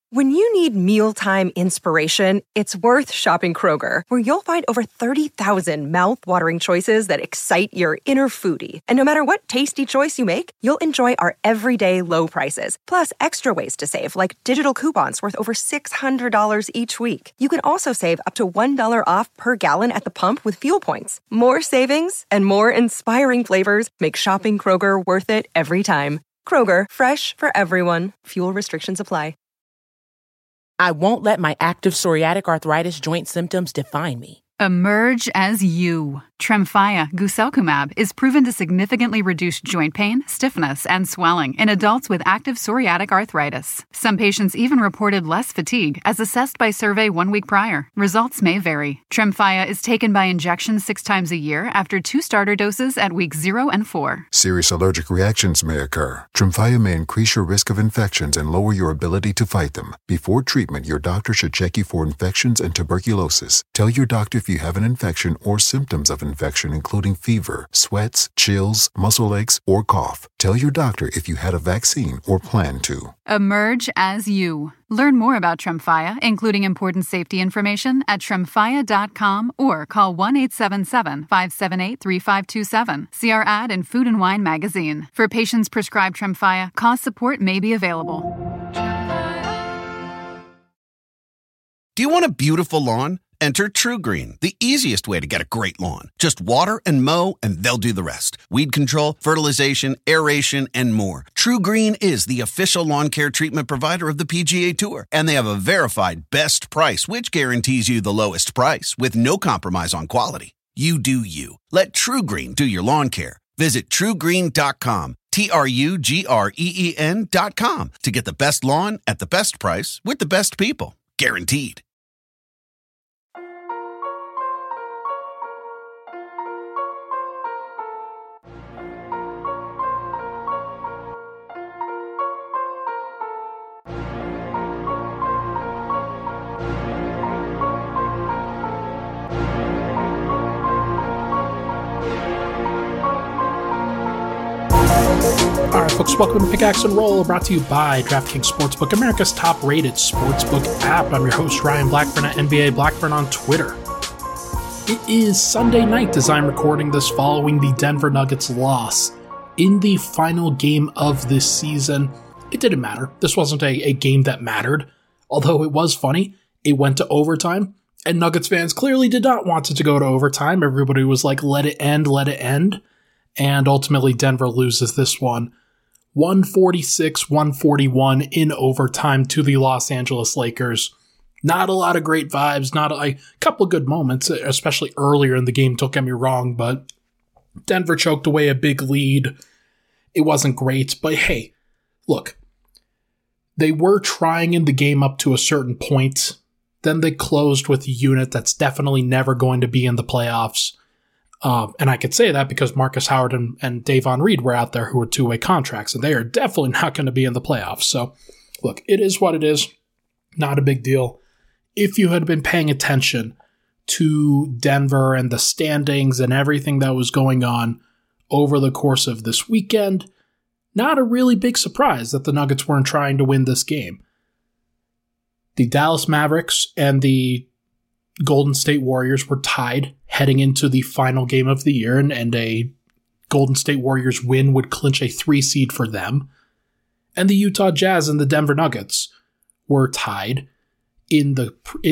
When you need mealtime inspiration, it's worth shopping Kroger, where you'll find over 30,000 mouth-watering choices that excite your inner foodie. And no matter what tasty choice you make, you'll enjoy our everyday low prices, plus extra ways to save, like digital coupons worth over $600 each week. You can also save up to $1 off per gallon at the pump with fuel points. More savings and more inspiring flavors make shopping Kroger worth it every time. Kroger, fresh for everyone. Fuel restrictions apply. I won't let my active psoriatic arthritis joint symptoms define me. Emerge as you. Tremfya guselkumab is proven to significantly reduce joint pain, stiffness, and swelling in adults with active psoriatic arthritis. Some patients even reported less fatigue, as assessed by survey 1 week prior. Results may vary. Tremfya is taken by injection 6 times a year after 2 starter doses at weeks 0 and 4. Serious allergic reactions may occur. Tremfya may increase your risk of infections and lower your ability to fight them. Before treatment, your doctor should check you for infections and tuberculosis. Tell your doctor if you have an infection or symptoms of infection, including fever, sweats, chills, muscle aches, or cough. Tell your doctor if you had a vaccine or plan to. Emerge as you. Learn more about Tremfya, including important safety information, at tremfya.com or call 1-877-578-3527. See our ad in Food and Wine magazine. For patients prescribed Tremfya, cost support may be available. Do you want a beautiful lawn? Enter TruGreen, the easiest way to get a great lawn. Just water and mow, and they'll do the rest. Weed control, fertilization, aeration, and more. TruGreen is the official lawn care treatment provider of the PGA Tour, and they have a verified best price, which guarantees you the lowest price with no compromise on quality. You do you. Let TruGreen do your lawn care. Visit TruGreen.com, TruGreen.com, to get the best lawn at the best price with the best people. Guaranteed. All right, folks, welcome to Pickaxe and Roll, brought to you by DraftKings Sportsbook, America's top-rated sportsbook app. I'm your host, Ryan Blackburn, at NBA Blackburn on Twitter. It is Sunday night as I'm recording this following the Denver Nuggets loss in the final game of this season. It didn't matter. This wasn't a game that mattered, although it was funny. It went to overtime, and Nuggets fans clearly did not want it to go to overtime. Everybody was like, let it end, let it end. And ultimately, Denver loses this one 146-141 in overtime to the Los Angeles Lakers. Not a lot of great vibes, not a couple of good moments, especially earlier in the game, don't get me wrong, but Denver choked away a big lead. It wasn't great, but hey, look, they were trying in the game up to a certain point. Then they closed with a unit that's definitely never going to be in the playoffs. And I could say that because Marcus Howard and Davon Reed were out there who were two-way contracts, and they are definitely not going to be in the playoffs. So, look, it is what it is. Not a big deal. If you had been paying attention to Denver and the standings and everything that was going on over the course of this weekend, not a really big surprise that the Nuggets weren't trying to win this game. The Dallas Mavericks and the Golden State Warriors were tied heading into the final game of the year, and a Golden State Warriors win would clinch a 3 seed for them. And the Utah Jazz and the Denver Nuggets were tied in the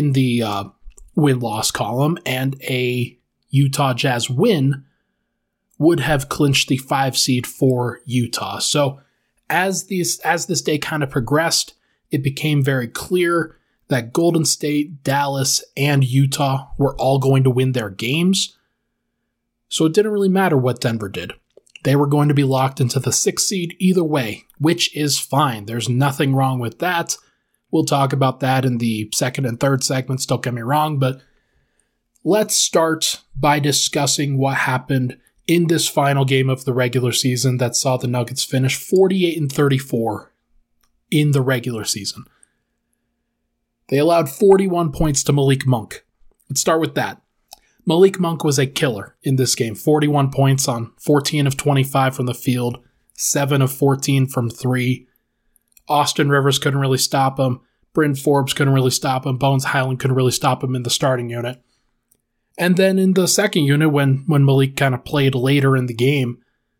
win-loss column, and a Utah Jazz win would have clinched the 5 seed for Utah. So as this day kind of progressed, it became very clear that Golden State, Dallas, and Utah were all going to win their games. So it didn't really matter what Denver did. They were going to be locked into the 6th seed either way, which is fine. There's nothing wrong with that. We'll talk about that in the second and third segments, don't get me wrong, but let's start by discussing what happened in this final game of the regular season that saw the Nuggets finish 48-34 in the regular season. They allowed 41 points to Malik Monk. Let's start with that. Malik Monk was a killer in this game. 41 points on 14 of 25 from the field, 7 of 14 from 3. Austin Rivers couldn't really stop him. Bryn Forbes couldn't really stop him. Bones Hyland couldn't really stop him in the starting unit. And then in the second unit, when Malik kind of played later in the game,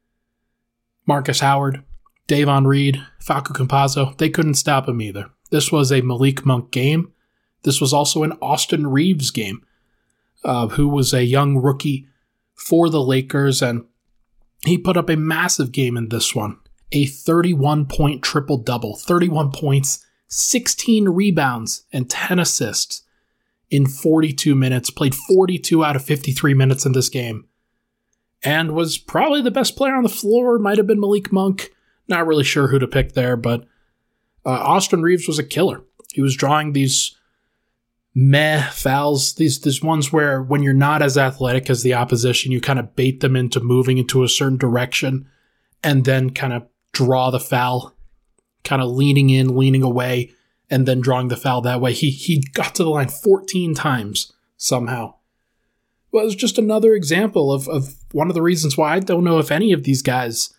Marcus Howard, Davon Reed, Facu Campazzo, they couldn't stop him either. This was a Malik Monk game. This was also an Austin Reeves game, who was a young rookie for the Lakers, and he put up a massive game in this one. A 31-point triple-double, 31 points, 16 rebounds, and 10 assists in 42 minutes, played 42 out of 53 minutes in this game, and was probably the best player on the floor. Might have been Malik Monk. Not really sure who to pick there, but Austin Reeves was a killer. He was drawing these meh fouls, these ones where when you're not as athletic as the opposition, you kind of bait them into moving into a certain direction and then kind of draw the foul, kind of leaning in, leaning away, and then drawing the foul that way. He got to the line 14 times somehow. Well, it was just another example of one of the reasons why I don't know if any of these guys,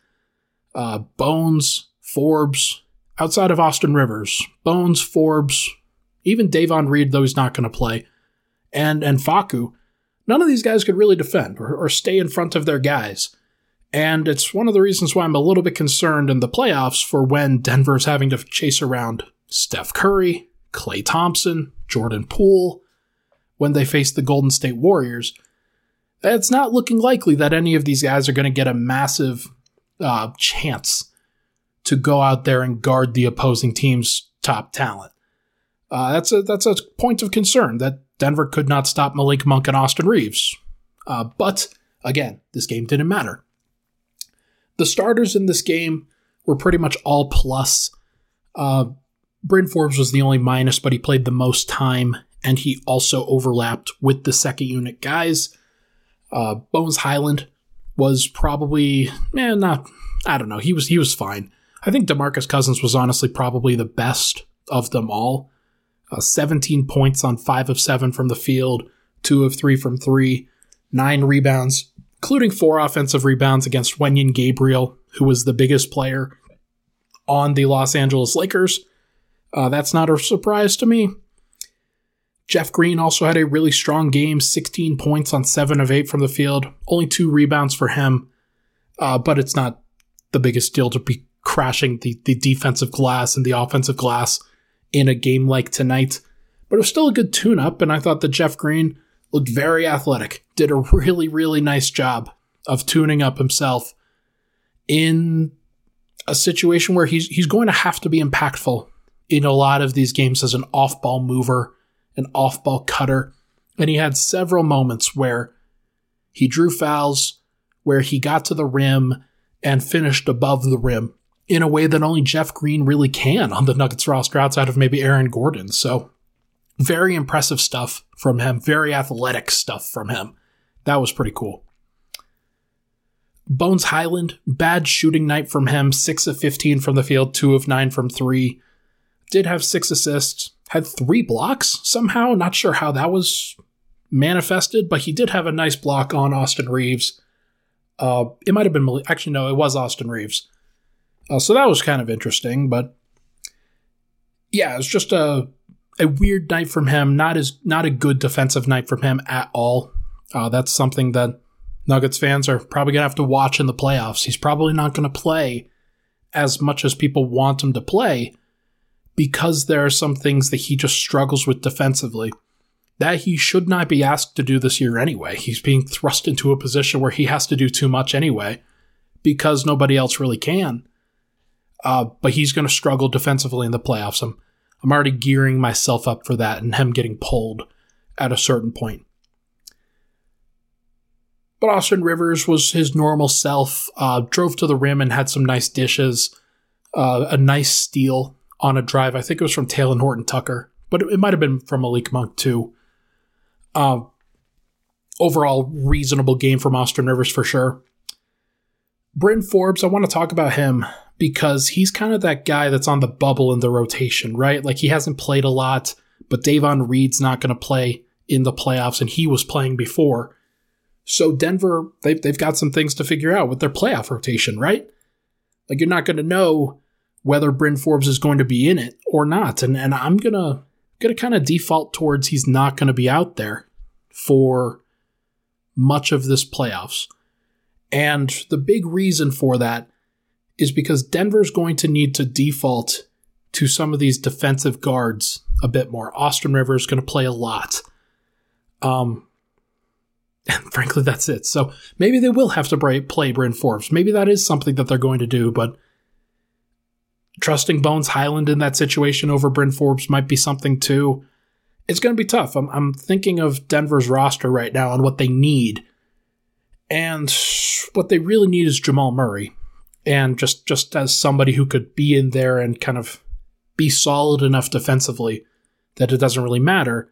Bones, Forbes, outside of Austin Rivers, Bones, Forbes, even Davon Reed, though he's not going to play, and Facu, none of these guys could really defend or stay in front of their guys. And it's one of the reasons why I'm a little bit concerned in the playoffs for when Denver's having to chase around Steph Curry, Klay Thompson, Jordan Poole, when they face the Golden State Warriors. It's not looking likely that any of these guys are going to get a massive chance to go out there and guard the opposing team's top talent. That's a point of concern that Denver could not stop Malik Monk and Austin Reeves. But, again, this game didn't matter. The starters in this game were pretty much all plus. Bryn Forbes was the only minus, but he played the most time, and he also overlapped with the second unit guys. Bones Hyland was probably, I don't know, he was fine. I think DeMarcus Cousins was honestly probably the best of them all. 17 points on 5 of 7 from the field, 2 of 3 from 3, 9 rebounds, including 4 offensive rebounds against Wenyen Gabriel, who was the biggest player on the Los Angeles Lakers. That's not a surprise to me. Jeff Green also had a really strong game, 16 points on 7 of 8 from the field, only 2 rebounds for him, but it's not the biggest deal to be crashing the defensive glass and the offensive glass in a game like tonight. But it was still a good tune-up, and I thought that Jeff Green looked very athletic, did a really, really nice job of tuning up himself in a situation where he's going to have to be impactful in a lot of these games as an off-ball mover, an off-ball cutter. And he had several moments where he drew fouls, where he got to the rim and finished above the rim in a way that only Jeff Green really can on the Nuggets roster outside of maybe Aaron Gordon. So very impressive stuff from him, very athletic stuff from him. That was pretty cool. Bones Hyland, bad shooting night from him, 6 of 15 from the field, 2 of 9 from 3. Did have 6 assists, had 3 blocks somehow. Not sure how that was manifested, but he did have a nice block on Austin Reeves. It might have been, actually no, it was Austin Reeves. So that was kind of interesting, but yeah, it was just a weird night from him. Not a good defensive night from him at all. That's something that Nuggets fans are probably going to have to watch in the playoffs. He's probably not going to play as much as people want him to play because there are some things that he just struggles with defensively that he should not be asked to do this year anyway. He's being thrust into a position where he has to do too much anyway because nobody else really can. But he's going to struggle defensively in the playoffs. I'm already gearing myself up for that and him getting pulled at a certain point. But Austin Rivers was his normal self, drove to the rim and had some nice dishes, a nice steal on a drive. I think it was from Talen Horton-Tucker, but it might have been from Malik Monk too. Overall, reasonable game from Austin Rivers for sure. Bryn Forbes, I want to talk about him because he's kind of that guy that's on the bubble in the rotation, right? Like he hasn't played a lot, but Davon Reed's not going to play in the playoffs, and he was playing before. So Denver, they've got some things to figure out with their playoff rotation, right? Like you're not going to know whether Bryn Forbes is going to be in it or not. And I'm gonna kind of default towards he's not going to be out there for much of this playoffs. And the big reason for that is because Denver's going to need to default to some of these defensive guards a bit more. Austin Rivers is going to play a lot. And frankly, that's it. So maybe they will have to play Bryn Forbes. Maybe that is something that they're going to do, but trusting Bones Hyland in that situation over Bryn Forbes might be something too. It's going to be tough. I'm thinking of Denver's roster right now and what they need. And what they really need is Jamal Murray. And just as somebody who could be in there and kind of be solid enough defensively that it doesn't really matter.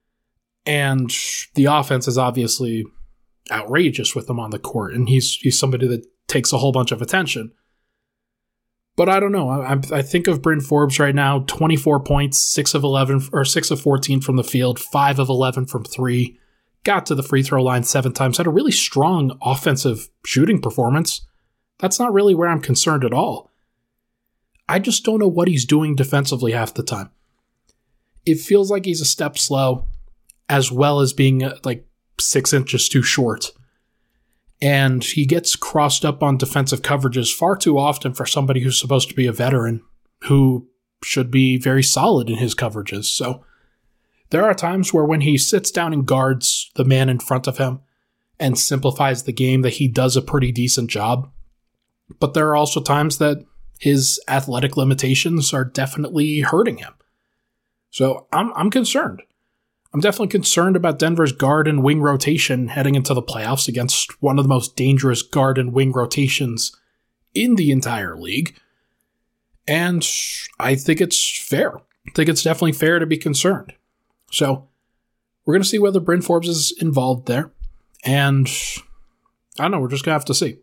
And the offense is obviously outrageous with him on the court. And he's somebody that takes a whole bunch of attention. But I don't know. I think of Bryn Forbes right now, 24 points, 6 of 14 from the field, 5 of 11 from 3. Got to the free throw line 7 times. Had a really strong offensive shooting performance. That's not really where I'm concerned at all. I just don't know what he's doing defensively half the time. It feels like he's a step slow, as well as being like 6 inches too short. And he gets crossed up on defensive coverages far too often for somebody who's supposed to be a veteran, who should be very solid in his coverages. So there are times where when he sits down and guards the man in front of him and simplifies the game, that he does a pretty decent job. But there are also times that his athletic limitations are definitely hurting him. So I'm concerned. I'm definitely concerned about Denver's guard and wing rotation heading into the playoffs against one of the most dangerous guard and wing rotations in the entire league. And I think it's fair. I think it's definitely fair to be concerned. So we're going to see whether Bryn Forbes is involved there. And I don't know, we're just going to have to see.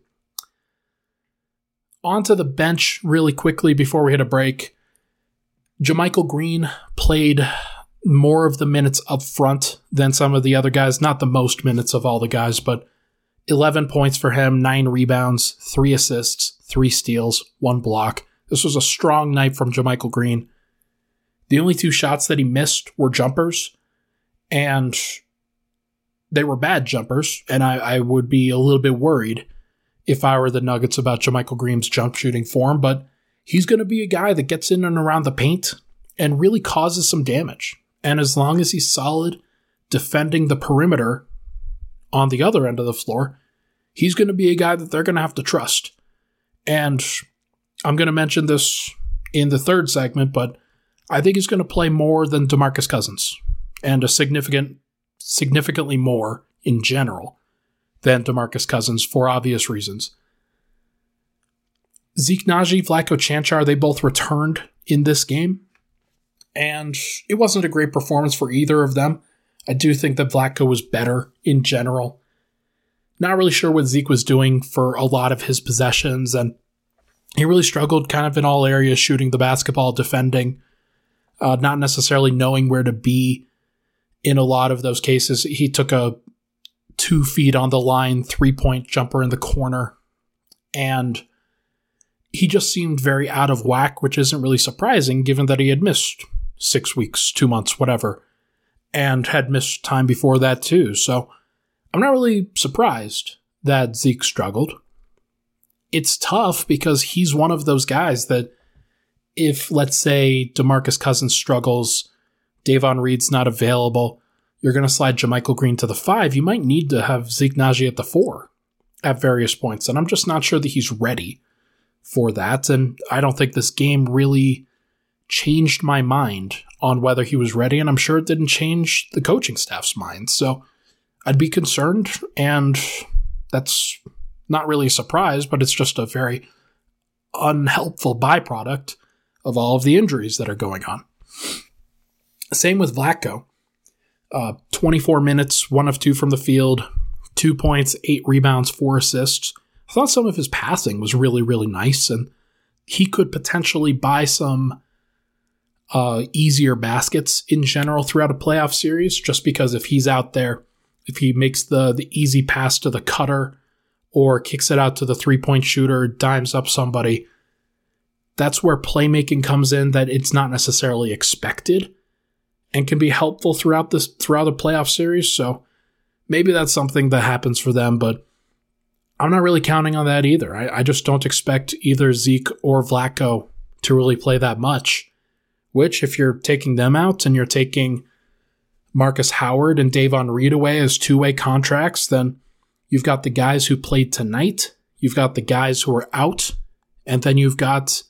Onto the bench really quickly before we hit a break. JaMychal Green played more of the minutes up front than some of the other guys. Not the most minutes of all the guys, but 11 points for him, 9 rebounds, 3 assists, 3 steals, 1 block. This was a strong night from JaMychal Green. The only 2 shots that he missed were jumpers, and they were bad jumpers, and I would be a little bit worried if I were the Nuggets about JaMychal Green's jump shooting form, but he's going to be a guy that gets in and around the paint and really causes some damage. And as long as he's solid defending the perimeter on the other end of the floor, he's going to be a guy that they're going to have to trust. And I'm going to mention this in the third segment, but I think he's going to play more than DeMarcus Cousins, and significantly more in general than DeMarcus Cousins for obvious reasons. Zeke Nnaji, Vlatko Cancar, they both returned in this game, and it wasn't a great performance for either of them. I do think that Vlatko was better in general. Not really sure what Zeke was doing for a lot of his possessions, and he really struggled kind of in all areas, shooting the basketball, defending, not necessarily knowing where to be in a lot of those cases. He took a 2 feet on the line, 3-point jumper in the corner, and he just seemed very out of whack, which isn't really surprising given that he had missed 6 weeks, 2 months, whatever, and had missed time before that too. So I'm not really surprised that Zeke struggled. It's tough because he's one of those guys that if, let's say, DeMarcus Cousins struggles, Davon Reed's not available, you're going to slide JaMychal Green to the 5, you might need to have Zeke Nnaji at the 4 at various points. And I'm just not sure that he's ready for that. And I don't think this game really changed my mind on whether he was ready. And I'm sure it didn't change the coaching staff's mind. So I'd be concerned. And that's not really a surprise, but it's just a very unhelpful byproduct of all of the injuries that are going on. Same with Vlatko. 24 minutes, 1 of 2 from the field, 2 points, 8 rebounds, 4 assists. I thought some of his passing was really, really nice, and he could potentially buy some easier baskets in general throughout a playoff series, just because if he's out there, if he makes the easy pass to the cutter or kicks it out to the 3-point shooter, dimes up somebody, that's where playmaking comes in, that it's not necessarily expected and can be helpful throughout the playoff series. So maybe that's something that happens for them, but I'm not really counting on that either. I just don't expect either Zeke or Vlatko to really play that much, which if you're taking them out and you're taking Marcus Howard and Davon Reed away as two-way contracts, then you've got the guys who played tonight, you've got the guys who are out, and then you've got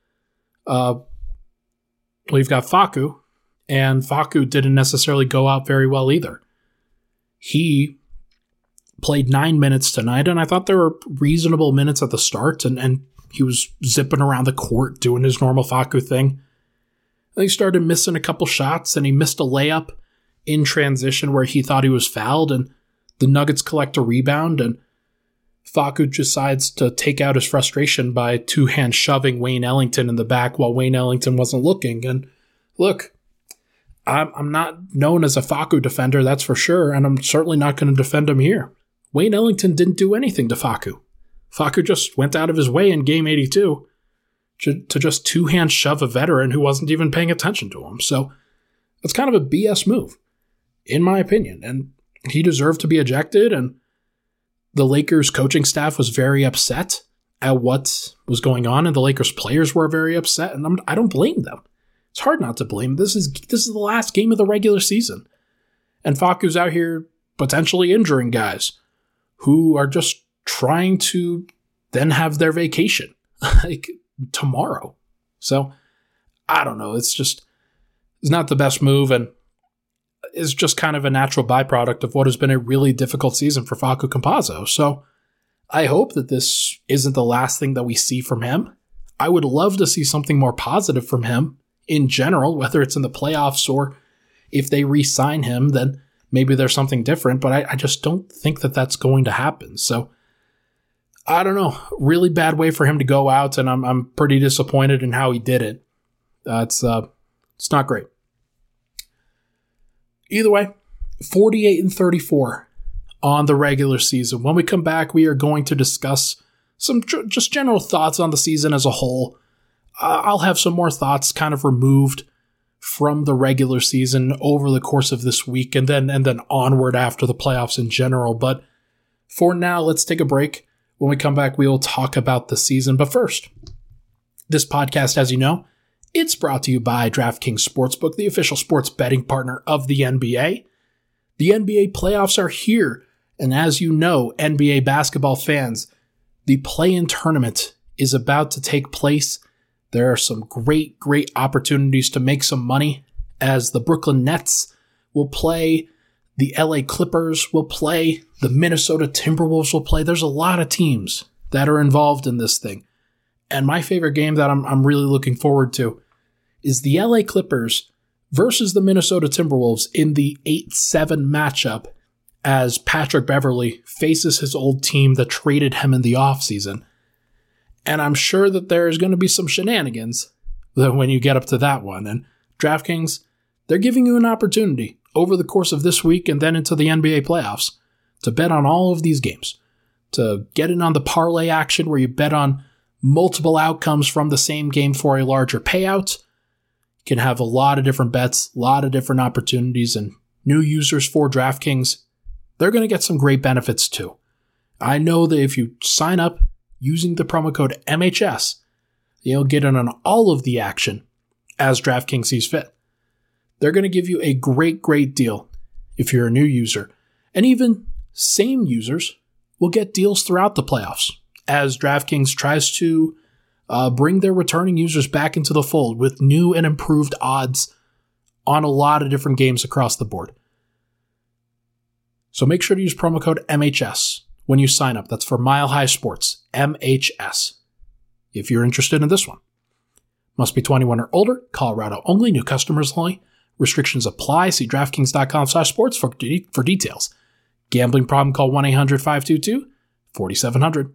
Facu, and Facu didn't necessarily go out very well either. He played 9 minutes tonight, and I thought there were reasonable minutes at the start, and he was zipping around the court doing his normal Facu thing. And he started missing a couple shots, and he missed a layup in transition where he thought he was fouled, and the Nuggets collect a rebound, and Facu decides to take out his frustration by two-hand shoving Wayne Ellington in the back while Wayne Ellington wasn't looking. And look, I'm not known as a Facu defender, that's for sure, and I'm certainly not going to defend him here. Wayne Ellington didn't do anything to Facu. Facu just went out of his way in Game 82 to just two-hand shove a veteran who wasn't even paying attention to him. So it's kind of a BS move, in my opinion, and he deserved to be ejected, and the Lakers coaching staff was very upset at what was going on, and the Lakers players were very upset, and I don't blame them. It's hard not to blame. This is the last game of the regular season, and Facu's out here potentially injuring guys who are just trying to then have their vacation like tomorrow. So I don't know. It's not the best move, and is just kind of a natural byproduct of what has been a really difficult season for Facu Campazzo. So I hope that this isn't the last thing that we see from him. I would love to see something more positive from him in general, whether it's in the playoffs or if they re-sign him, then maybe there's something different, but I just don't think that that's going to happen. So I don't know. Really bad way for him to go out, and I'm pretty disappointed in how he did it. It's not great. Either way, 48-34 on the regular season. When we come back, we are going to discuss some just general thoughts on the season as a whole. I'll have some more thoughts kind of removed from the regular season over the course of this week and then onward after the playoffs in general. But for now, let's take a break. When we come back, we will talk about the season. But first, this podcast, as you know, it's brought to you by DraftKings Sportsbook, the official sports betting partner of the NBA. The NBA playoffs are here, and as you know, NBA basketball fans, the play-in tournament is about to take place. There are some great opportunities to make some money as the Brooklyn Nets will play, the LA Clippers will play, the Minnesota Timberwolves will play. There's a lot of teams that are involved in this thing. And my favorite game that I'm really looking forward to is the LA Clippers versus the Minnesota Timberwolves in the 8-7 matchup as Patrick Beverley faces his old team that traded him in the offseason. And I'm sure that there's going to be some shenanigans when you get up to that one. And DraftKings, they're giving you an opportunity over the course of this week and then into the NBA playoffs to bet on all of these games, to get in on the parlay action where you bet on multiple outcomes from the same game for a larger payout. You can have a lot of different bets, a lot of different opportunities, and new users for DraftKings, they're going to get some great benefits too. I know that if you sign up using the promo code MHS, you'll get in on all of the action as DraftKings sees fit. They're going to give you a great deal if you're a new user. And even same users will get deals throughout the playoffs as DraftKings tries to bring their returning users back into the fold with new and improved odds on a lot of different games across the board. So make sure to use promo code MHS when you sign up. That's for Mile High Sports, MHS, if you're interested in this one. Must be 21 or older, Colorado only, new customers only. Restrictions apply. See DraftKings.com/sports for details. Gambling problem, call 1-800-522-4700.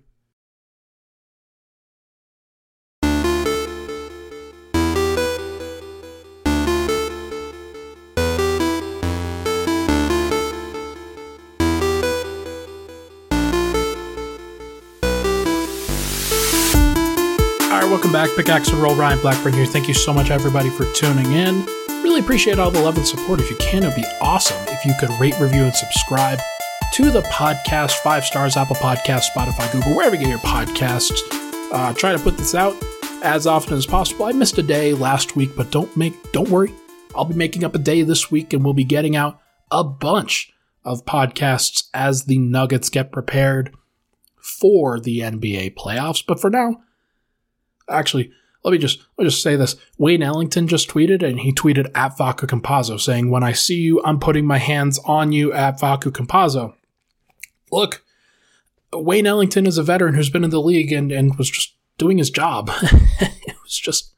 Welcome back. Pickaxe and Roll, Ryan Blackburn here. Thank you so much, everybody, for tuning in. Really appreciate all the love and support. If you can, it'd be awesome if you could rate, review, and subscribe to the podcast. 5 stars, Apple Podcasts, Spotify, Google, wherever you get your podcasts. Try to put this out as often as possible. I missed a day last week, but don't worry. I'll be making up a day this week, and we'll be getting out a bunch of podcasts as the Nuggets get prepared for the NBA playoffs. But for now, actually, let me just say this. Wayne Ellington just tweeted, and he tweeted at Facu Campazzo saying, "When I see you, I'm putting my hands on you at Facu Campazzo." Look, Wayne Ellington is a veteran who's been in the league and was just doing his job. It was just,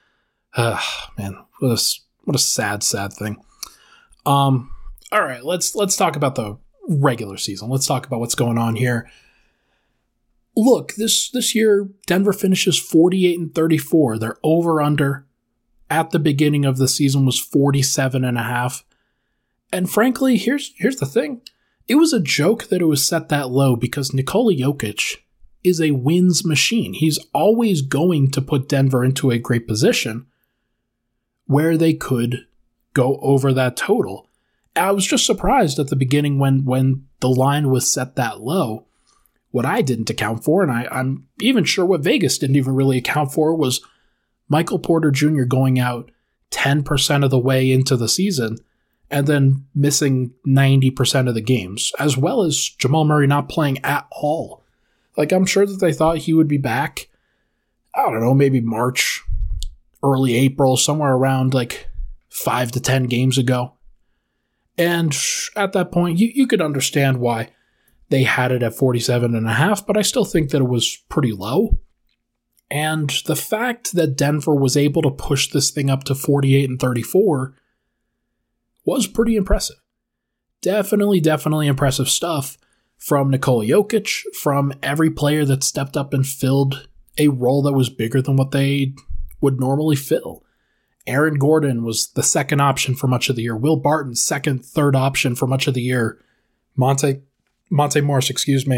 man, what a sad thing. All right, let's talk about the regular season. Let's talk about what's going on here. Look, this year, Denver finishes 48-34. Their over-under at the beginning of the season was 47.5. And frankly, here's the thing. It was a joke that it was set that low because Nikola Jokic is a wins machine. He's always going to put Denver into a great position where they could go over that total. I was just surprised at the beginning when the line was set that low. What I didn't account for, and I'm even sure what Vegas didn't even really account for, was Michael Porter Jr. going out 10% of the way into the season and then missing 90% of the games, as well as Jamal Murray not playing at all. Like, I'm sure that they thought he would be back, I don't know, maybe March, early April, somewhere around like 5 to 10 games ago. And at that point, you could understand why they had it at 47.5, but I still think that it was pretty low. And the fact that Denver was able to push this thing up to 48-34 was pretty impressive. Definitely impressive stuff from Nikola Jokic, from every player that stepped up and filled a role that was bigger than what they would normally fill. Aaron Gordon was the second option for much of the year. Will Barton, second, third option for much of the year. Monte Morris,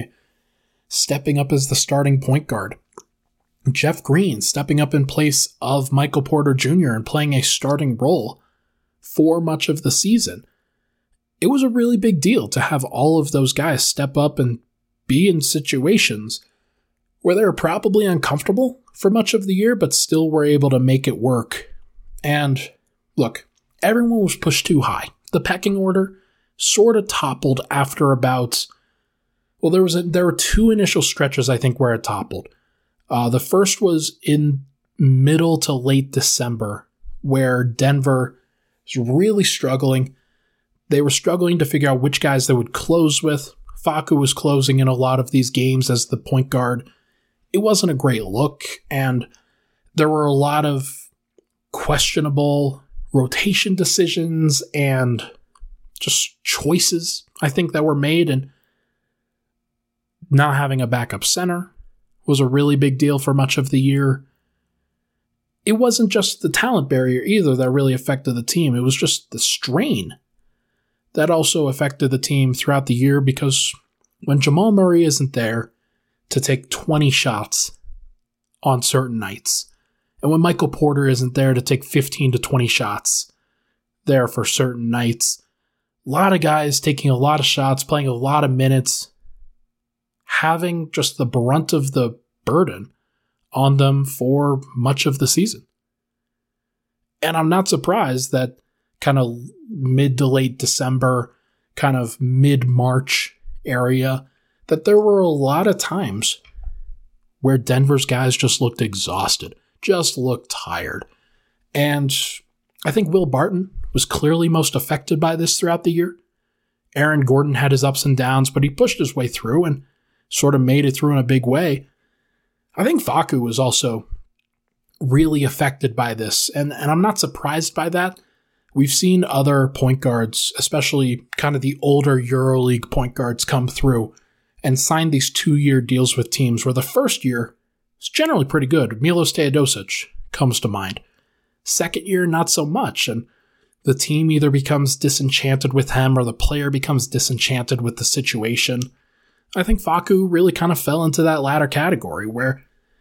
stepping up as the starting point guard. Jeff Green stepping up in place of Michael Porter Jr. and playing a starting role for much of the season. It was a really big deal to have all of those guys step up and be in situations where they were probably uncomfortable for much of the year, but still were able to make it work. And look, everyone was pushed too high. The pecking order sort of toppled after about, well, there were 2 initial stretches, I think, where it toppled. The first was in middle to late December, where Denver was really struggling. They were struggling to figure out which guys they would close with. Facu was closing in a lot of these games as the point guard. It wasn't a great look, and there were a lot of questionable rotation decisions and just choices, I think, that were made, and not having a backup center was a really big deal for much of the year. It wasn't just the talent barrier either that really affected the team. It was just the strain that also affected the team throughout the year, because when Jamal Murray isn't there to take 20 shots on certain nights, and when Michael Porter isn't there to take 15 to 20 shots there for certain nights, a lot of guys taking a lot of shots, playing a lot of minutes, having just the brunt of the burden on them for much of the season. And I'm not surprised that kind of mid to late December, kind of mid-March area, that there were a lot of times where Denver's guys just looked exhausted, just looked tired. And I think Will Barton was clearly most affected by this throughout the year. Aaron Gordon had his ups and downs, but he pushed his way through and sort of made it through in a big way. I think Facu was also really affected by this, and I'm not surprised by that. We've seen other point guards, especially kind of the older EuroLeague point guards, come through and sign these 2-year deals with teams where the first year is generally pretty good. Milos Teodosic comes to mind. Second year, not so much, and the team either becomes disenchanted with him or the player becomes disenchanted with the situation. I think Facu really kind of fell into that latter category where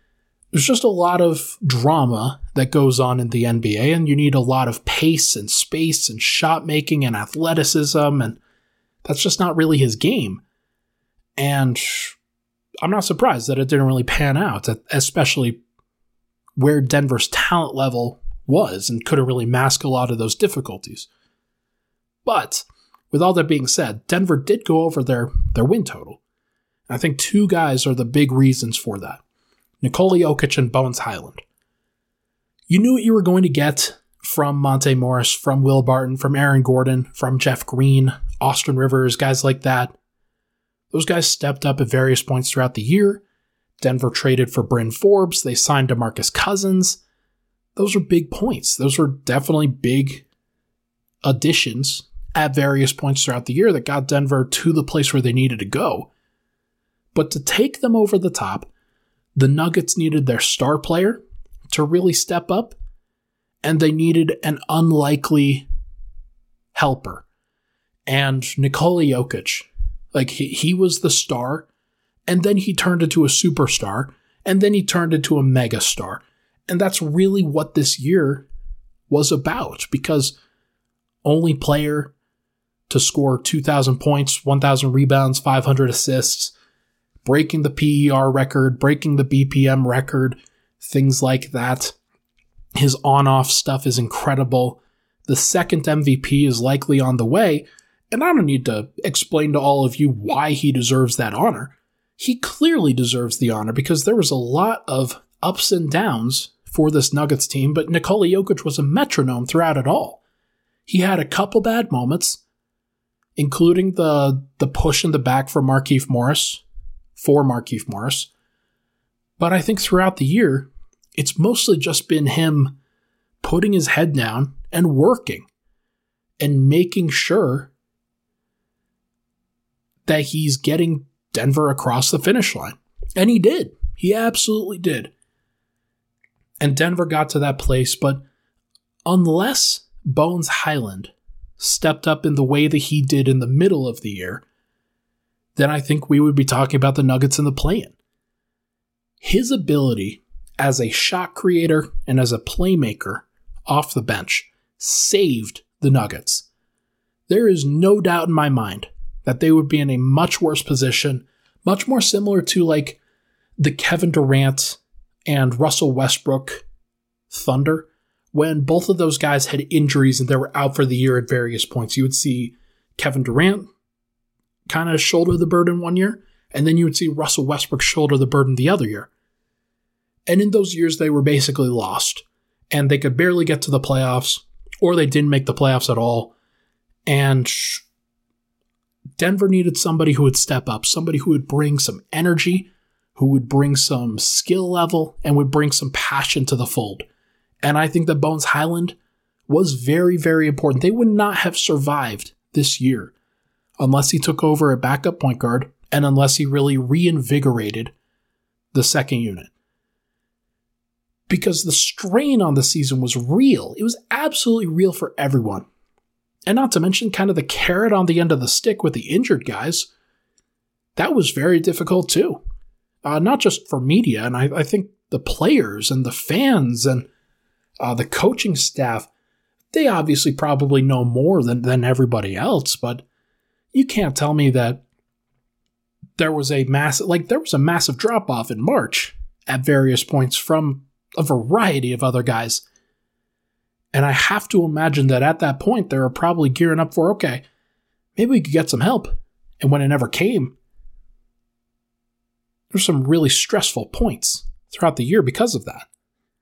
there's just a lot of drama that goes on in the NBA, and you need a lot of pace and space and shot making and athleticism, and that's just not really his game. And I'm not surprised that it didn't really pan out, especially where Denver's talent level was and couldn't really mask a lot of those difficulties. But with all that being said, Denver did go over their win total. I think two guys are the big reasons for that. Nikola Jokic and Bones Hyland. You knew what you were going to get from Monte Morris, from Will Barton, from Aaron Gordon, from Jeff Green, Austin Rivers, guys like that. Those guys stepped up at various points throughout the year. Denver traded for Bryn Forbes. They signed DeMarcus Cousins. Those are big points. Those were definitely big additions at various points throughout the year that got Denver to the place where they needed to go. But to take them over the top, the Nuggets needed their star player to really step up, and they needed an unlikely helper. And Nikola Jokic, like he was the star, and then he turned into a superstar, and then he turned into a megastar. And that's really what this year was about, because only player to score 2,000 points, 1,000 rebounds, 500 assists, breaking the PER record, breaking the BPM record, things like that. His on-off stuff is incredible. The second MVP is likely on the way, and I don't need to explain to all of you why he deserves that honor. He clearly deserves the honor because there was a lot of ups and downs for this Nuggets team, but Nikola Jokic was a metronome throughout it all. He had a couple bad moments, including the push in the back for Markieff Morris, but I think throughout the year, it's mostly just been him putting his head down and working and making sure that he's getting Denver across the finish line. And he did. He absolutely did. And Denver got to that place, but unless Bones Hyland stepped up in the way that he did in the middle of the year, then I think we would be talking about the Nuggets in the play-in. His ability as a shot creator and as a playmaker off the bench saved the Nuggets. There is no doubt in my mind that they would be in a much worse position, much more similar to like the Kevin Durant and Russell Westbrook Thunder, when both of those guys had injuries and they were out for the year at various points. You would see Kevin Durant kind of shoulder the burden one year, and then you would see Russell Westbrook shoulder the burden the other year. And in those years, they were basically lost, and they could barely get to the playoffs, or they didn't make the playoffs at all. And Denver needed somebody who would step up, somebody who would bring some energy, who would bring some skill level, and would bring some passion to the fold. And I think that Bones Hyland was very, very important. They would not have survived this year unless he took over a backup point guard and unless he really reinvigorated the second unit. Because the strain on the season was real. It was absolutely real for everyone. And not to mention kind of the carrot on the end of the stick with the injured guys. That was very difficult too. Not just for media, and I think the players and the fans and the coaching staff, they obviously probably know more than everybody else, but you can't tell me that there was a massive drop-off in March at various points from a variety of other guys. And I have to imagine that at that point, they were probably gearing up for, okay, maybe we could get some help. And when it never came, there's some really stressful points throughout the year because of that.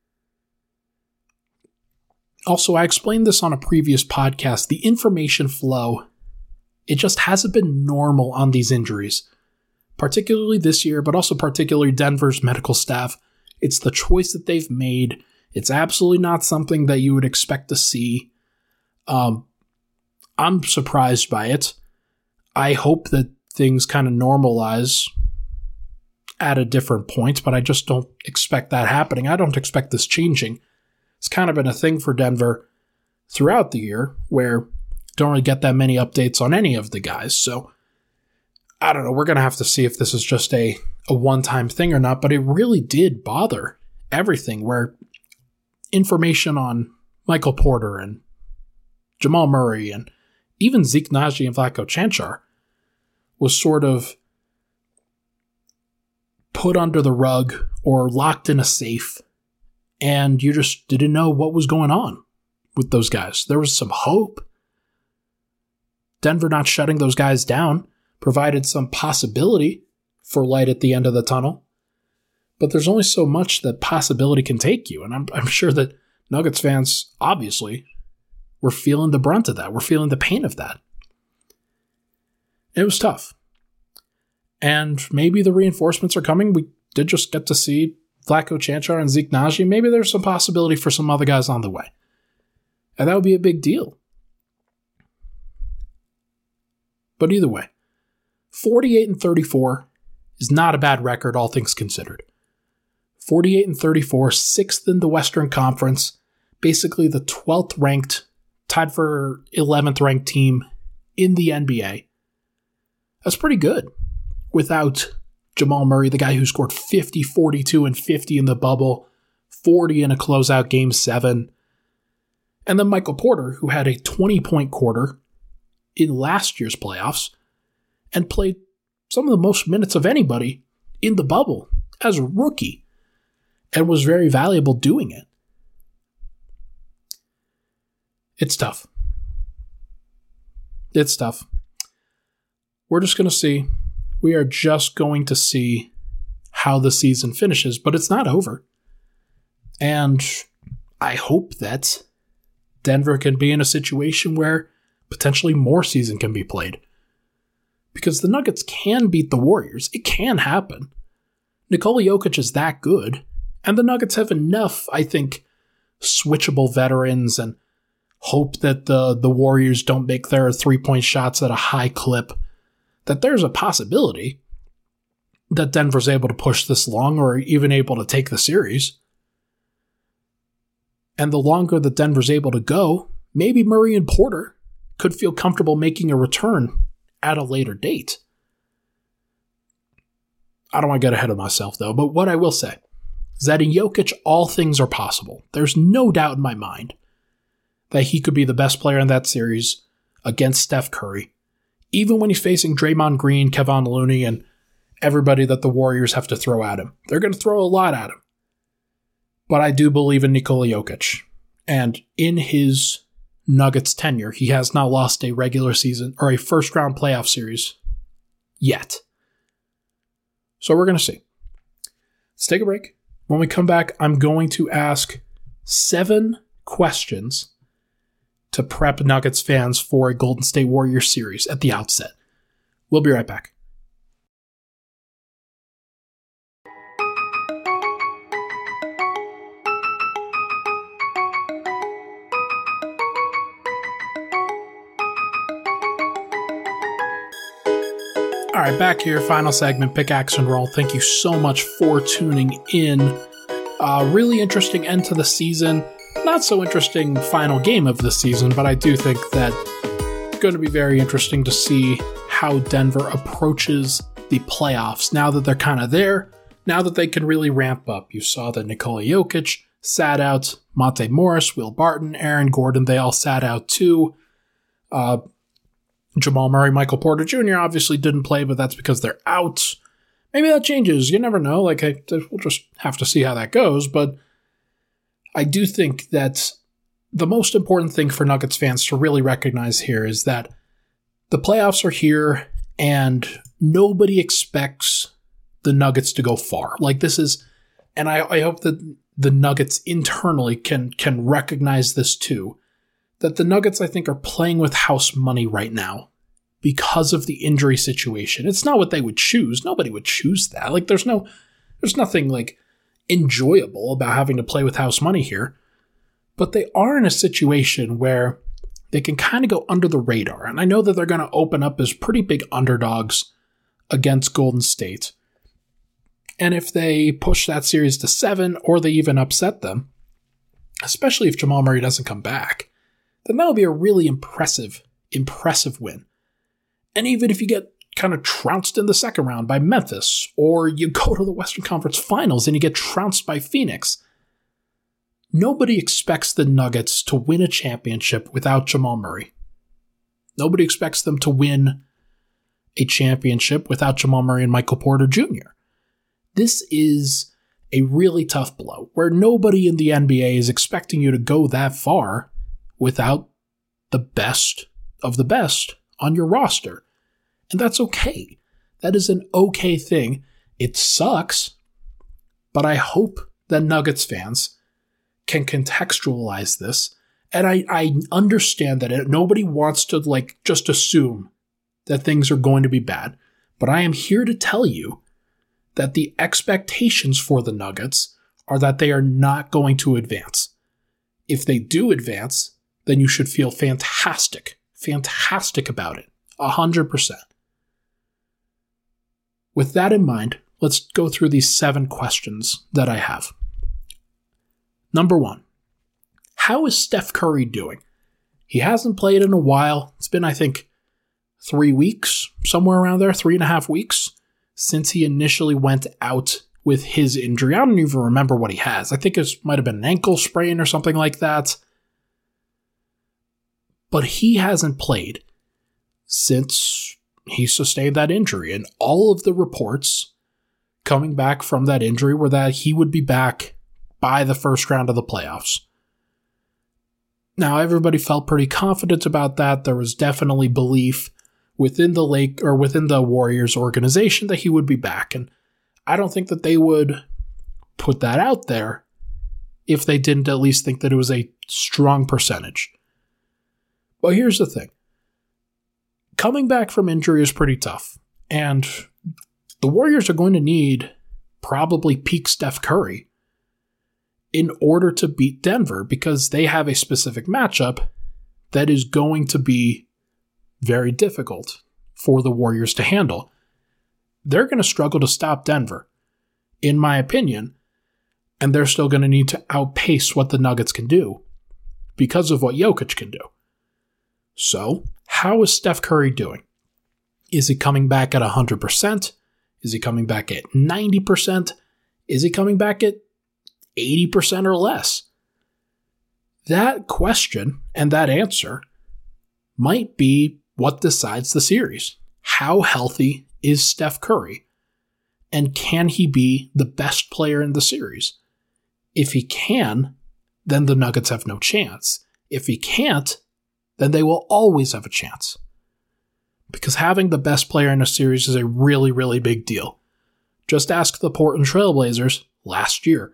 Also, I explained this on a previous podcast. The information flow, it just hasn't been normal on these injuries, particularly this year, but also particularly Denver's medical staff. It's the choice that they've made. It's absolutely not something that you would expect to see. I'm surprised by it. I hope that things kind of normalize at a different point, but I just don't expect that happening. I don't expect this changing. It's kind of been a thing for Denver throughout the year where don't really get that many updates on any of the guys. So I don't know. We're going to have to see if this is just a one-time thing or not, but it really did bother everything, where information on Michael Porter and Jamal Murray and even Zeke Nnaji and Vlatko Cancar was sort of put under the rug or locked in a safe, and you just didn't know what was going on with those guys. There was some hope. Denver not shutting those guys down provided some possibility for light at the end of the tunnel, but there's only so much that possibility can take you, and I'm sure that Nuggets fans, obviously, were feeling the brunt of that. We're feeling the pain of that. It was tough. And maybe the reinforcements are coming. We did just get to see Vlatko Cancar and Zeke Nnaji. Maybe there's some possibility for some other guys on the way. And that would be a big deal. But either way, 48-34 is not a bad record, all things considered. 48-34, sixth in the Western Conference, basically the 12th ranked, tied for 11th ranked team in the NBA. That's pretty good. Without Jamal Murray, the guy who scored 50, 42, and 50 in the bubble, 40 in a closeout Game 7. And then Michael Porter, who had a 20-point quarter in last year's playoffs and played some of the most minutes of anybody in the bubble as a rookie and was very valuable doing it. It's tough. It's tough. We're just going to see. We are just going to see how the season finishes, but it's not over. And I hope that Denver can be in a situation where potentially more season can be played. Because the Nuggets can beat the Warriors. It can happen. Nikola Jokic is that good. And the Nuggets have enough, I think, switchable veterans and hope that the Warriors don't make their three-point shots at a high clip, that there's a possibility that Denver's able to push this long or even able to take the series. And the longer that Denver's able to go, maybe Murray and Porter could feel comfortable making a return at a later date. I don't want to get ahead of myself, though, but what I will say is that in Jokic, all things are possible. There's no doubt in my mind that he could be the best player in that series against Steph Curry, even when he's facing Draymond Green, Kevon Looney, and everybody that the Warriors have to throw at him. They're going to throw a lot at him. But I do believe in Nikola Jokic. And in his Nuggets tenure, he has not lost a regular season or a first-round playoff series yet. So we're going to see. Let's take a break. When we come back, I'm going to ask 7 questions to prep Nuggets fans for a Golden State Warriors series at the outset. We'll be right back. All right, back here, final segment, Pickaxe and Roll. Thank you so much for tuning in. Really interesting end to the season. Not so interesting final game of the season, but I do think that it's going to be very interesting to see how Denver approaches the playoffs now that they're kind of there, now that they can really ramp up. You saw that Nikola Jokic sat out, Monte Morris, Will Barton, Aaron Gordon, they all sat out too. Jamal Murray, Michael Porter Jr. obviously didn't play, but that's because they're out. Maybe that changes. You never know. We'll just have to see how that goes, but I do think that the most important thing for Nuggets fans to really recognize here is that the playoffs are here and nobody expects the Nuggets to go far. And I hope that the Nuggets internally can recognize this too, that the Nuggets, I think, are playing with house money right now because of the injury situation. It's not what they would choose. Nobody would choose that. There's nothing enjoyable about having to play with house money here, but they are in a situation where they can kind of go under the radar. And I know that they're going to open up as pretty big underdogs against Golden State. And if they push that series to 7 or they even upset them, especially if Jamal Murray doesn't come back, then that'll be a really impressive win. And even if you get kind of trounced in the second round by Memphis, or you go to the Western Conference Finals and you get trounced by Phoenix. Nobody expects the Nuggets to win a championship without Jamal Murray. Nobody expects them to win a championship without Jamal Murray and Michael Porter Jr. This is a really tough blow, where nobody in the NBA is expecting you to go that far without the best of the best on your roster. And that's okay. That is an okay thing. It sucks, but I hope that Nuggets fans can contextualize this. And I understand that nobody wants to just assume that things are going to be bad. But I am here to tell you that the expectations for the Nuggets are that they are not going to advance. If they do advance, then you should feel fantastic about it. 100%. With that in mind, let's go through these 7 questions that I have. Number 1, how is Steph Curry doing? He hasn't played in a while. It's been, I think, 3 weeks, somewhere around there, 3.5 weeks, since he initially went out with his injury. I don't even remember what he has. I think it might have been an ankle sprain or something like that. But he hasn't played since he sustained that injury. And all of the reports coming back from that injury were that he would be back by the first round of the playoffs. Now, everybody felt pretty confident about that. There was definitely belief within the Warriors organization that he would be back. And I don't think that they would put that out there if they didn't at least think that it was a strong percentage. But here's the thing. Coming back from injury is pretty tough. And the Warriors are going to need probably peak Steph Curry in order to beat Denver, because they have a specific matchup that is going to be very difficult for the Warriors to handle. They're going to struggle to stop Denver, in my opinion, and they're still going to need to outpace what the Nuggets can do because of what Jokic can do. So, how is Steph Curry doing? Is he coming back at 100%? Is he coming back at 90%? Is he coming back at 80% or less? That question and that answer might be what decides the series. How healthy is Steph Curry? And can he be the best player in the series? If he can, then the Nuggets have no chance. If he can't, then they will always have a chance. Because having the best player in a series is a really, really big deal. Just ask the Portland Trail Blazers last year.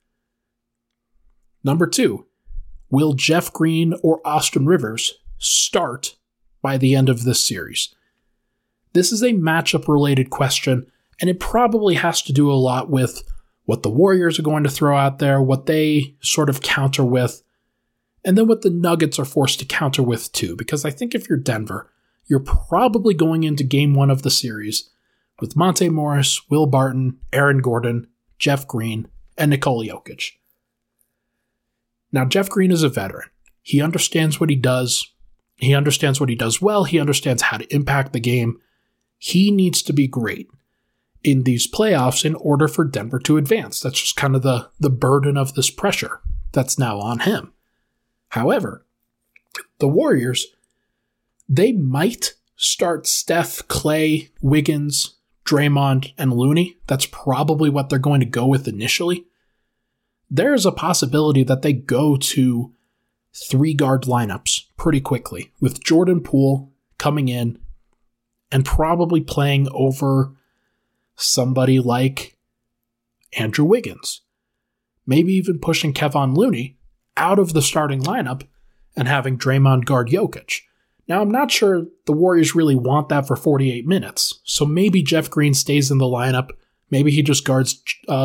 Number 2, will Jeff Green or Austin Rivers start by the end of this series? This is a matchup-related question, and it probably has to do a lot with what the Warriors are going to throw out there, what they sort of counter with, and then what the Nuggets are forced to counter with too. Because I think if you're Denver, you're probably going into Game 1 of the series with Monte Morris, Will Barton, Aaron Gordon, Jeff Green, and Nikola Jokic. Now, Jeff Green is a veteran. He understands what he does. He understands what he does well. He understands how to impact the game. He needs to be great in these playoffs in order for Denver to advance. That's just kind of the burden of this pressure that's now on him. However, the Warriors, they might start Steph, Clay, Wiggins, Draymond, and Looney. That's probably what they're going to go with initially. There's a possibility that they go to 3-guard lineups pretty quickly, with Jordan Poole coming in and probably playing over somebody like Andrew Wiggins. Maybe even pushing Kevon Looney out of the starting lineup and having Draymond guard Jokic. Now, I'm not sure the Warriors really want that for 48 minutes, so maybe Jeff Green stays in the lineup. Maybe he just guards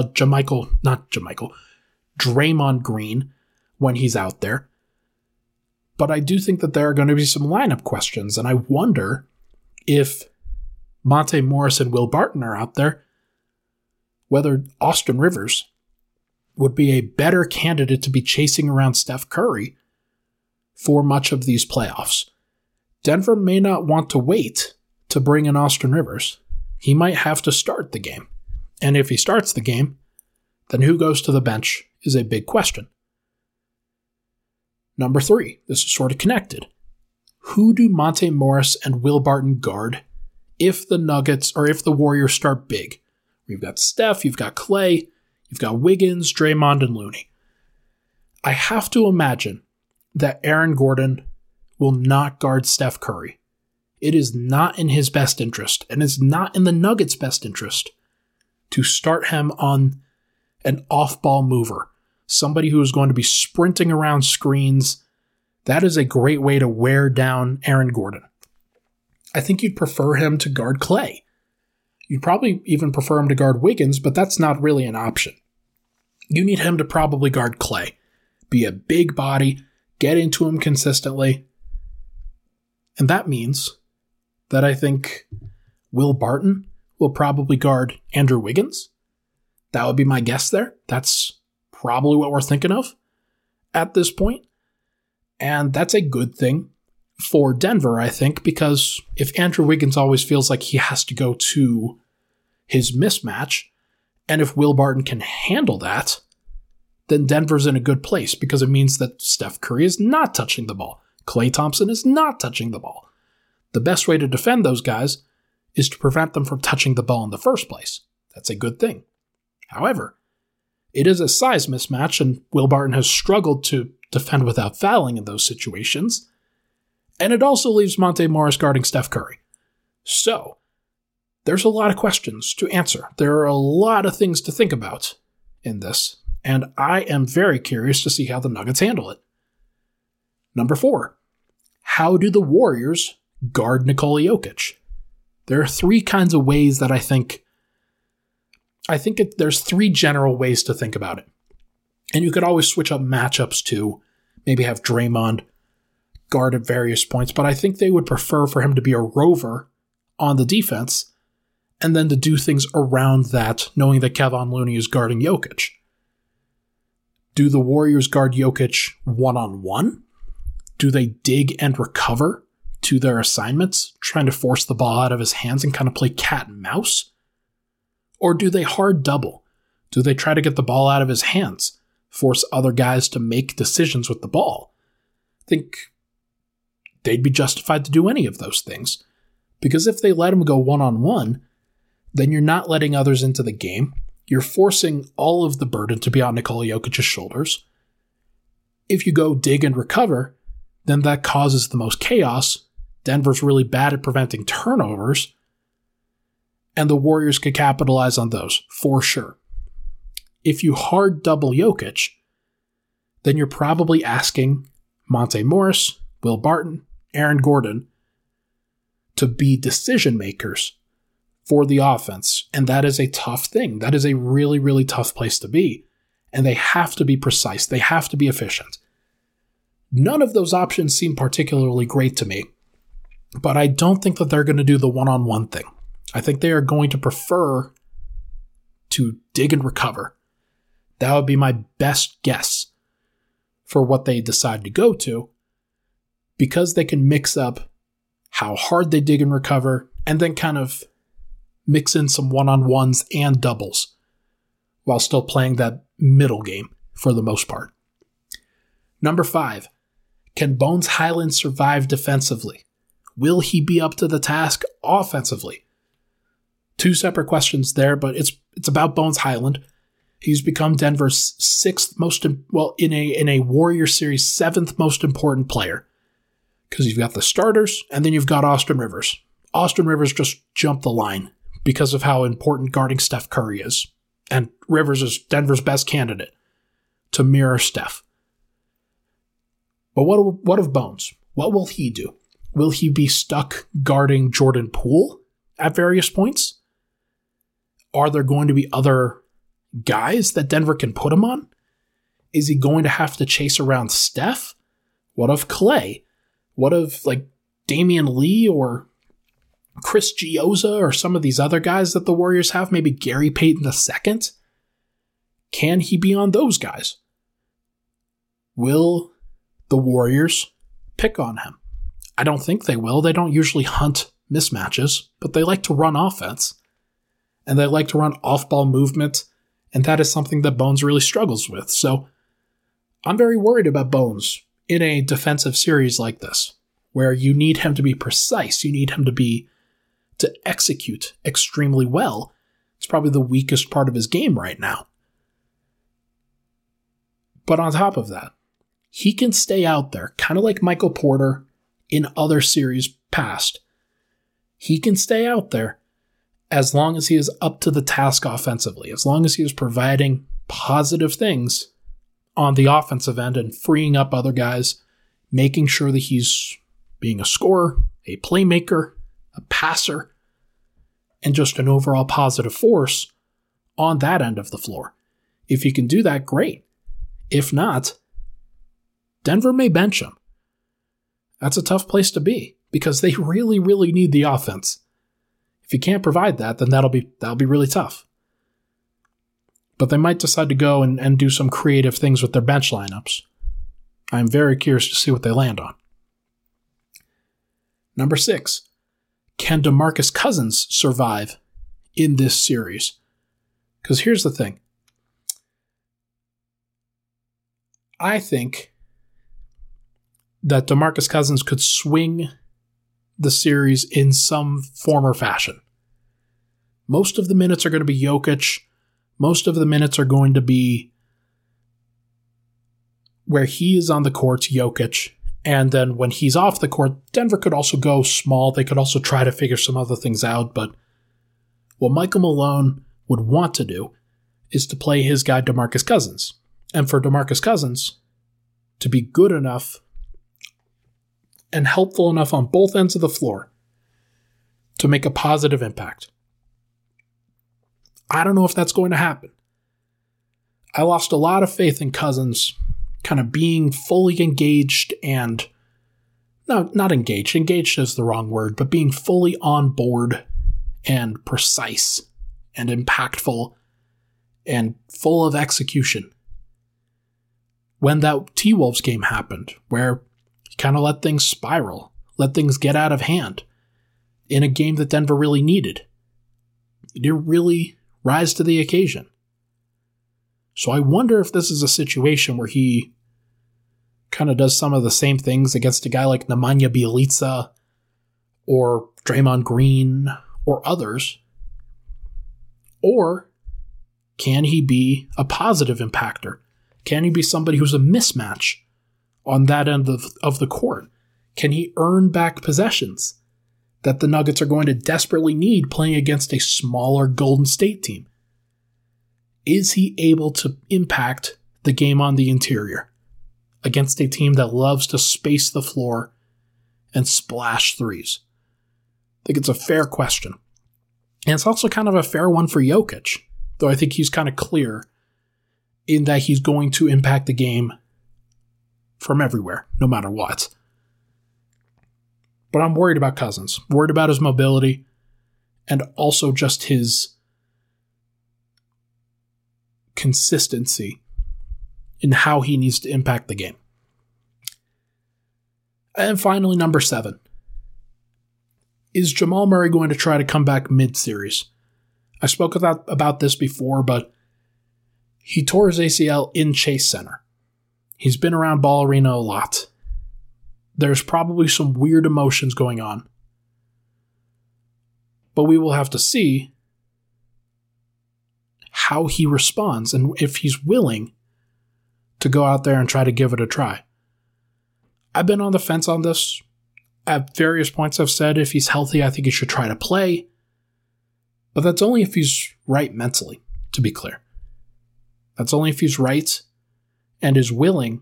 Draymond Green when he's out there. But I do think that there are going to be some lineup questions, and I wonder if Monte Morris and Will Barton are out there, whether Austin Rivers would be a better candidate to be chasing around Steph Curry for much of these playoffs. Denver may not want to wait to bring in Austin Rivers, he might have to start the game. And if he starts the game, then who goes to the bench is a big question. Number 3, this is sort of connected. Who do Monte Morris and Will Barton guard if the Nuggets or if the Warriors start big? You've got Steph, you've got Clay, you've got Wiggins, Draymond, and Looney. I have to imagine that Aaron Gordon will not guard Steph Curry. It is not in his best interest, and it's not in the Nuggets' best interest to start him on an off-ball mover, somebody who is going to be sprinting around screens. That is a great way to wear down Aaron Gordon. I think you'd prefer him to guard Clay. You'd probably even prefer him to guard Wiggins, but that's not really an option. You need him to probably guard Clay. Be a big body, get into him consistently. And that means that I think Will Barton will probably guard Andrew Wiggins. That would be my guess there. That's probably what we're thinking of at this point. And that's a good thing for Denver, I think, because if Andrew Wiggins always feels like he has to go to his mismatch, and if Will Barton can handle that, then Denver's in a good place because it means that Steph Curry is not touching the ball. Klay Thompson is not touching the ball. The best way to defend those guys is to prevent them from touching the ball in the first place. That's a good thing. However, it is a size mismatch, and Will Barton has struggled to defend without fouling in those situations. And it also leaves Monte Morris guarding Steph Curry. So, there's a lot of questions to answer. There are a lot of things to think about in this, and I am very curious to see how the Nuggets handle it. Number 4, how do the Warriors guard Nikola Jokic? There are 3 kinds of ways that I think there's 3 general ways to think about it. And you could always switch up matchups too, maybe have Draymond guard at various points, but I think they would prefer for him to be a rover on the defense and then to do things around that, knowing that Kevon Looney is guarding Jokic. Do the Warriors guard Jokic one-on-one? Do they dig and recover to their assignments, trying to force the ball out of his hands and kind of play cat and mouse? Or do they hard double? Do they try to get the ball out of his hands, force other guys to make decisions with the ball? I think they'd be justified to do any of those things. Because if they let him go one-on-one, then you're not letting others into the game. You're forcing all of the burden to be on Nikola Jokic's shoulders. If you go dig and recover, then that causes the most chaos. Denver's really bad at preventing turnovers, and the Warriors could capitalize on those, for sure. If you hard double Jokic, then you're probably asking Monte Morris, Will Barton, Aaron Gordon to be decision makers for the offense, and that is a tough thing. That is a really, really tough place to be, and they have to be precise. They have to be efficient. None of those options seem particularly great to me, but I don't think that they're going to do the one-on-one thing. I think they are going to prefer to dig and recover. That would be my best guess for what they decide to go to, because they can mix up how hard they dig and recover and then kind of mix in some one-on-ones and doubles while still playing that middle game for the most part. Number 5, can Bones Hyland survive defensively? Will he be up to the task offensively? 2 separate questions there, but it's about Bones Hyland. He's become Denver's 6th most, in a Warrior Series 7th most important player. Because you've got the starters, and then you've got Austin Rivers. Austin Rivers just jumped the line because of how important guarding Steph Curry is. And Rivers is Denver's best candidate to mirror Steph. But what of Bones? What will he do? Will he be stuck guarding Jordan Poole at various points? Are there going to be other guys that Denver can put him on? Is he going to have to chase around Steph? What of Clay? What of Damian Lee or Chris Gioza or some of these other guys that the Warriors have? Maybe Gary Payton II? Can he be on those guys? Will the Warriors pick on him? I don't think they will. They don't usually hunt mismatches, but they like to run offense. And they like to run off-ball movement, and that is something that Bones really struggles with. So I'm very worried about Bones in a defensive series like this, where you need him to be precise, you need him to execute extremely well. It's probably the weakest part of his game right now. But on top of that, he can stay out there, kind of like Michael Porter in other series past. He can stay out there as long as he is up to the task offensively, as long as he is providing positive things on the offensive end and freeing up other guys, making sure that he's being a scorer, a playmaker, a passer, and just an overall positive force on that end of the floor. If he can do that, great. If not, Denver may bench him. That's a tough place to be because they really, really need the offense. If you can't provide that, then that'll be really tough. But they might decide to go and do some creative things with their bench lineups. I'm very curious to see what they land on. Number 6, can DeMarcus Cousins survive in this series? Because here's the thing. I think that DeMarcus Cousins could swing the series in some form or fashion. Most of the minutes are going to be Jokic. Most of the minutes are going to be where he is on the court, Jokic. And then when he's off the court, Denver could also go small. They could also try to figure some other things out. But what Michael Malone would want to do is to play his guy DeMarcus Cousins. And for DeMarcus Cousins to be good enough and helpful enough on both ends of the floor to make a positive impact. I don't know if that's going to happen. I lost a lot of faith in Cousins kind of being fully engaged and, no, not engaged. Engaged is the wrong word, but being fully on board and precise and impactful and full of execution. When that T-Wolves game happened, where he kind of let things spiral, let things get out of hand in a game that Denver really needed. He didn't really rise to the occasion. So I wonder if this is a situation where he kind of does some of the same things against a guy like Nemanja Bjelica or Draymond Green or others. Or can he be a positive impactor? Can he be somebody who's a mismatch on that end of the court? Can he earn back possessions that the Nuggets are going to desperately need playing against a smaller Golden State team? Is he able to impact the game on the interior against a team that loves to space the floor and splash threes? I think it's a fair question. And it's also kind of a fair one for Jokic, though I think he's kind of clear in that he's going to impact the game from everywhere, no matter what. But I'm worried about Cousins, worried about his mobility, and also just his consistency in how he needs to impact the game. And finally, number 7. Is Jamal Murray going to try to come back mid-series? I spoke about this before, but he tore his ACL in Chase Center. He's been around Ball Arena a lot. There's probably some weird emotions going on. But we will have to see how he responds and if he's willing to go out there and try to give it a try. I've been on the fence on this. At various points I've said if he's healthy, I think he should try to play. But that's only if he's right mentally, to be clear. That's only if he's right and is willing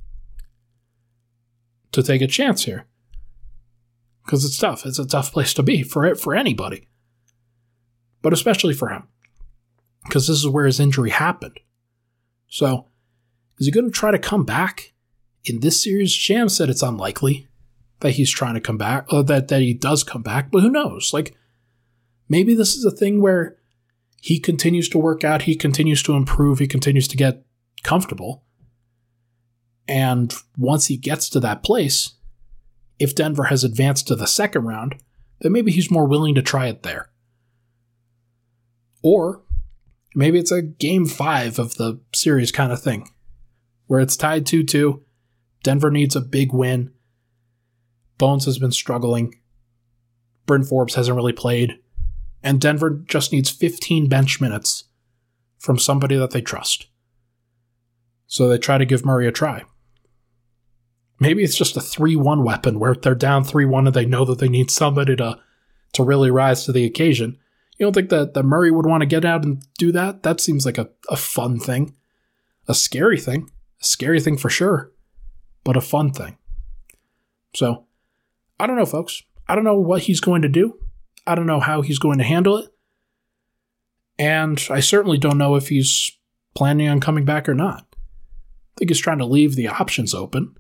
to take a chance here. Because it's tough. It's a tough place to be for anybody. But especially for him. Because this is where his injury happened. So, is he going to try to come back in this series? Sham said it's unlikely that he's trying to come back, or that he does come back, but who knows? Like, maybe this is a thing where he continues to work out, he continues to improve, he continues to get comfortable. And once he gets to that place, if Denver has advanced to the second round, then maybe he's more willing to try it there. Or maybe it's a game 5 of the series kind of thing, where it's tied 2-2. Denver needs a big win. Bones has been struggling. Bryn Forbes hasn't really played. And Denver just needs 15 bench minutes from somebody that they trust. So they try to give Murray a try. Maybe it's just a 3-1 weapon where they're down 3-1 and they know that they need somebody to really rise to the occasion. You don't think that Murray would want to get out and do that? That seems like a fun thing. A scary thing. A scary thing for sure. But a fun thing. So, I don't know, folks. I don't know what he's going to do. I don't know how he's going to handle it. And I certainly don't know if he's planning on coming back or not. I think he's trying to leave the options open.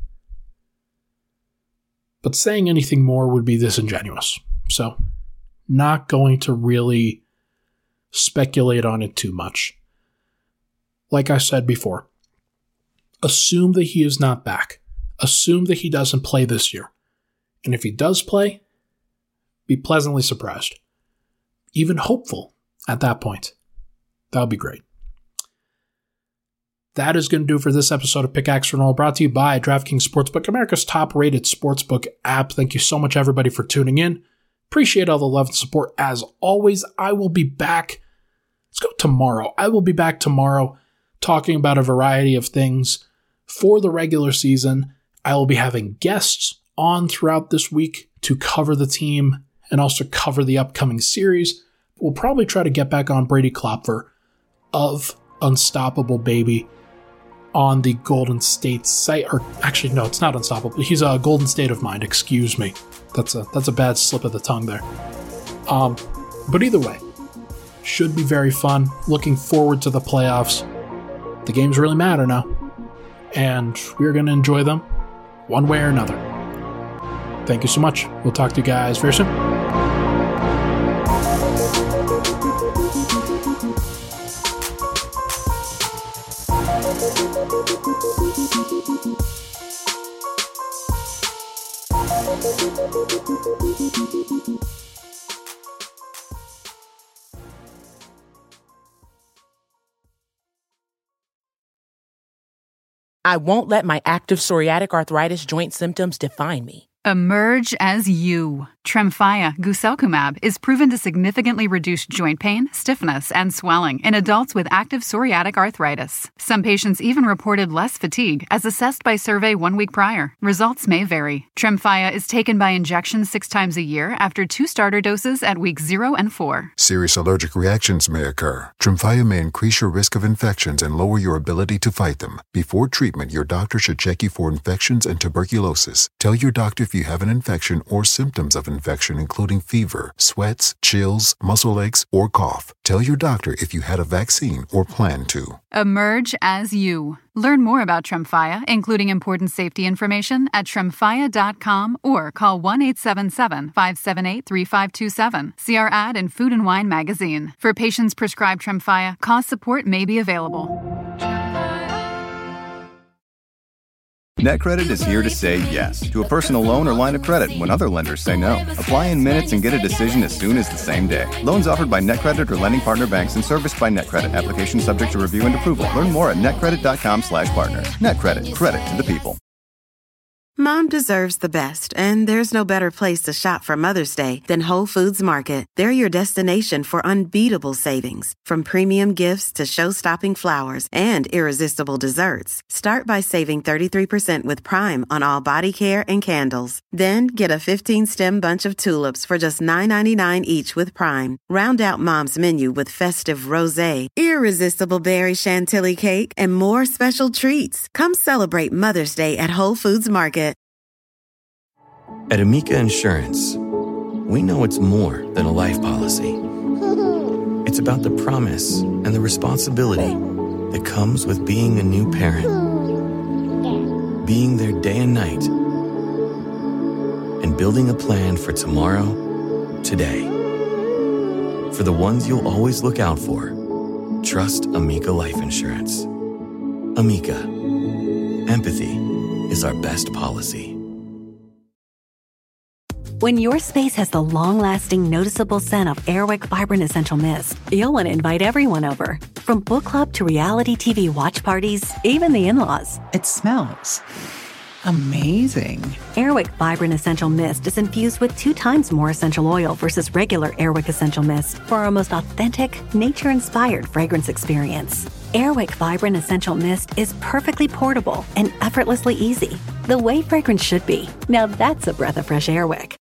But saying anything more would be disingenuous. So, not going to really speculate on it too much. Like I said before, assume that he is not back. Assume that he doesn't play this year. And if he does play, be pleasantly surprised. Even hopeful at that point. That would be great. That is going to do for this episode of Pickaxe for Noel, brought to you by DraftKings Sportsbook, America's top-rated sportsbook app. Thank you so much, everybody, for tuning in. Appreciate all the love and support. As always, I will be back. Let's go tomorrow. I will be back tomorrow talking about a variety of things for the regular season. I will be having guests on throughout this week to cover the team and also cover the upcoming series. We'll probably try to get back on Brady Klopfer of Unstoppable Baby on the Golden State site. Or actually, no, it's not Unstoppable. He's a Golden State of Mind. Excuse me. That's a bad slip of the tongue there. But either way, should be very fun. Looking forward to the playoffs. The games really matter now. And we're going to enjoy them one way or another. Thank you so much. We'll talk to you guys very soon. I won't let my active psoriatic arthritis joint symptoms define me. Emerge as you. Tremfya guselkumab is proven to significantly reduce joint pain, stiffness, and swelling in adults with active psoriatic arthritis. Some patients even reported less fatigue as assessed by survey 1 week prior. Results may vary. Tremfya is taken by injection 6 times a year after 2 starter doses at weeks 0 and 4. Serious allergic reactions may occur. Tremfya may increase your risk of infections and lower your ability to fight them. Before treatment, your doctor should check you for infections and tuberculosis. Tell your doctor if you have an infection or symptoms of infection, including fever, sweats, chills, muscle aches, or cough. Tell your doctor if you had a vaccine or plan to. Emerge as you. Learn more about Tremfya, including important safety information, at tremfya.com or call 1-877-578-3527. See our ad in Food and Wine magazine. For patients prescribed Tremfya, cost support may be available. NetCredit is here to say yes to a personal loan or line of credit when other lenders say no. Apply in minutes and get a decision as soon as the same day. Loans offered by NetCredit or lending partner banks and serviced by NetCredit. Application subject to review and approval. Learn more at netcredit.com/partners. NetCredit. Credit to the people. Mom deserves the best, and there's no better place to shop for Mother's Day than Whole Foods Market. They're your destination for unbeatable savings, from premium gifts to show-stopping flowers and irresistible desserts. Start by saving 33% with Prime on all body care and candles. Then get a 15-stem bunch of tulips for just $9.99 each with Prime. Round out Mom's menu with festive rosé, irresistible berry chantilly cake, and more special treats. Come celebrate Mother's Day at Whole Foods Market. At Amica Insurance, we know it's more than a life policy. It's about the promise and the responsibility that comes with being a new parent. Being there day and night. And building a plan for tomorrow, today. For the ones you'll always look out for, trust Amica Life Insurance. Amica. Empathy is our best policy. When your space has the long-lasting, noticeable scent of Airwick Vibrant Essential Mist, you'll want to invite everyone over. From book club to reality TV watch parties, even the in-laws. It smells amazing. Airwick Vibrant Essential Mist is infused with 2 times more essential oil versus regular Airwick Essential Mist for our most authentic, nature-inspired fragrance experience. Airwick Vibrant Essential Mist is perfectly portable and effortlessly easy, the way fragrance should be. Now that's a breath of fresh Airwick.